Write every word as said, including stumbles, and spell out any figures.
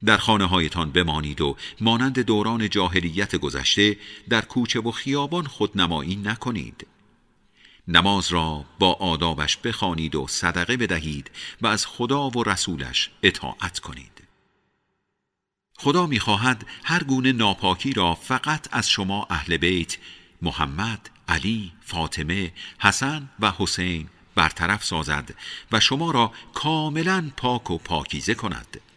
در خانه هایتان بمانید و مانند دوران جاهلیت گذشته در کوچه و خیابان خودنمایی نکنید. نماز را با آدابش بخوانید و صدقه بدهید و از خدا و رسولش اطاعت کنید. خدا می‌خواهد هر گونه ناپاکی را فقط از شما اهل بیت محمد، علی، فاطمه، حسن و حسین برطرف سازد و شما را کاملا پاک و پاکیزه کند.